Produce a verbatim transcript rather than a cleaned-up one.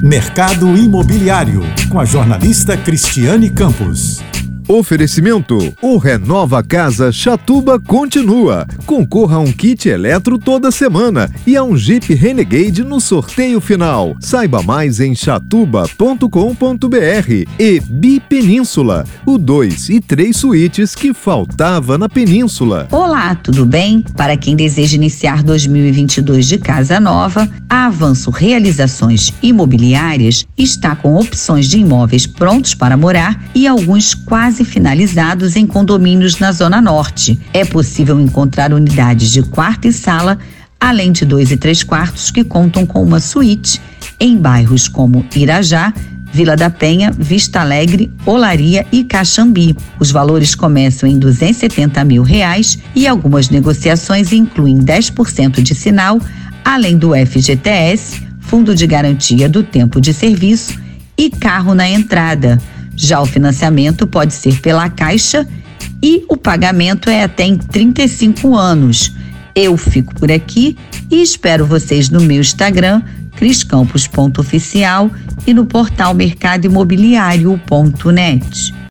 Mercado Imobiliário, com a jornalista Cristiane Campos. Oferecimento: o Renova Casa Chatuba continua. Concorra a um kit eletro toda semana e a um Jeep Renegade no sorteio final. Saiba mais em chatuba ponto com ponto br. E Bipenínsula, o dois e três suítes que faltava na Península. Olá, tudo bem? Para quem deseja iniciar dois mil e vinte e dois de casa nova, a Avanço Realizações Imobiliárias está com opções de imóveis prontos para morar e alguns quase finalizados em condomínios na Zona Norte. É possível encontrar unidades de quarto e sala, além de dois e três quartos que contam com uma suíte em bairros como Irajá, Vila da Penha, Vista Alegre, Olaria e Caxambi. Os valores começam em duzentos e setenta mil reais e algumas negociações incluem dez por cento de sinal, além do F G T S, Fundo de Garantia do Tempo de Serviço e carro na entrada. Já o financiamento pode ser pela Caixa e o pagamento é até em trinta e cinco anos. Eu fico por aqui e espero vocês no meu Instagram, cris campos ponto oficial, e no portal mercado imobiliário ponto net.